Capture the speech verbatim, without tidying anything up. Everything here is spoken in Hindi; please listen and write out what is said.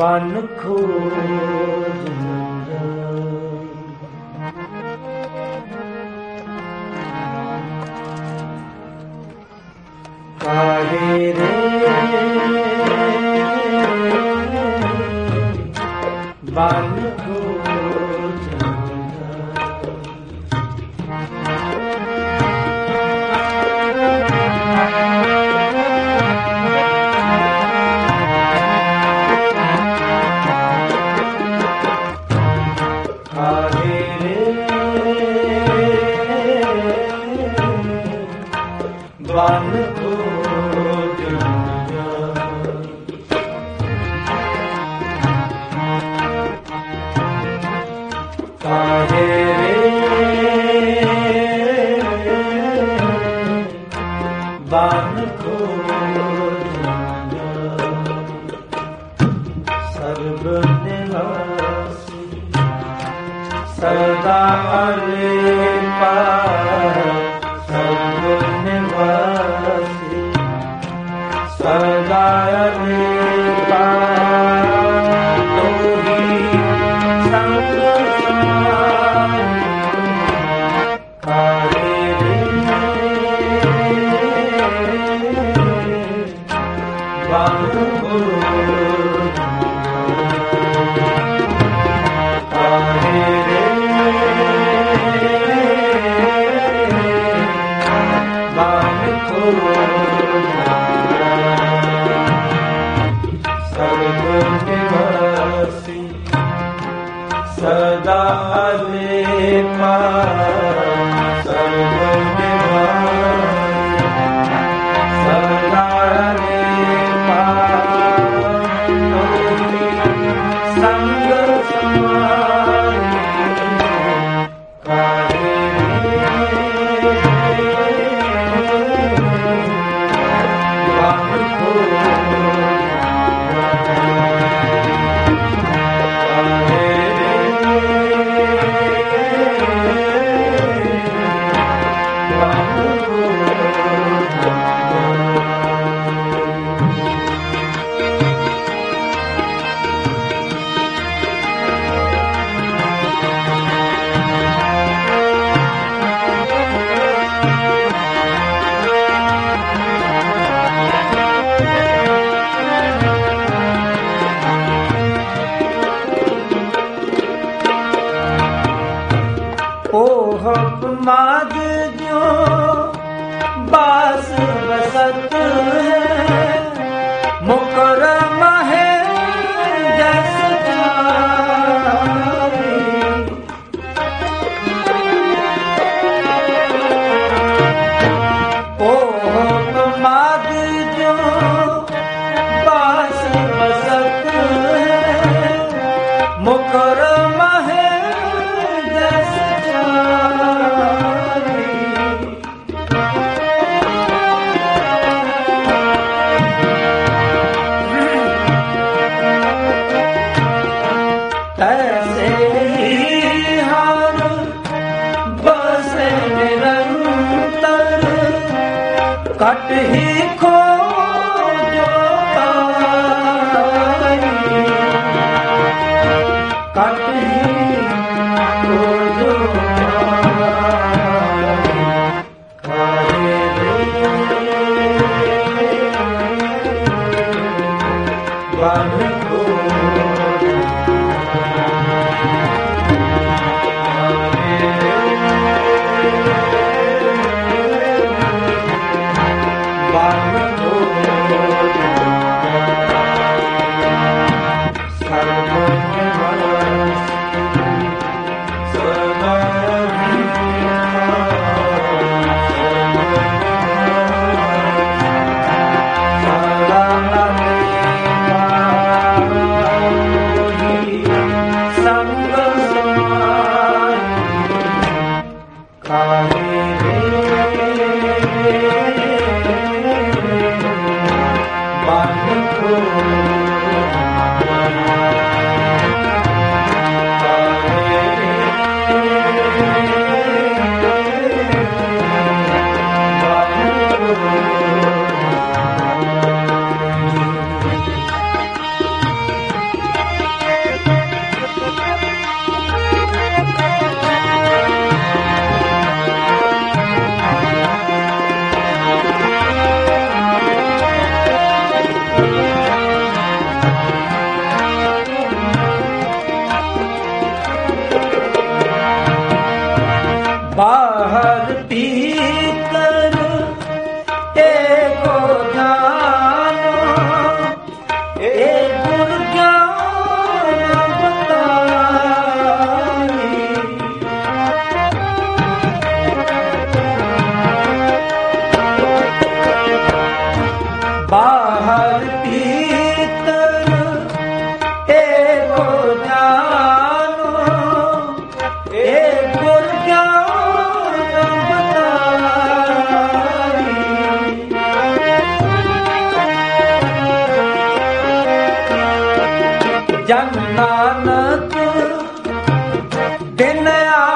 बन खोज काहे रे बन खोज बन खोज काहे रे बन खोज सर्व निवासी सदा अलेपा सदा अलेपा तो ही संग काहे रे बन खोज काहे रे बन खोज सर्वनिवासी सदा अलेपा सर्वनिवासी सदा अलेपा तोहि संग समाहि काहे बन खोज ओहप माद जो बास बसत है मुकरम है जस जारी ओहप माद जो बास बसत है मुकरम है जस ऐसे ही हार बसे निरंतर कट ही खोजो पाई कट ही खोजो पाई बन खोज बन बाहर भीतर एको जानो, एक गुण ज्ञान बताई। बाहर भीतर एको जानो, एक गुण ज्ञान बताई। जन नानक दिन आ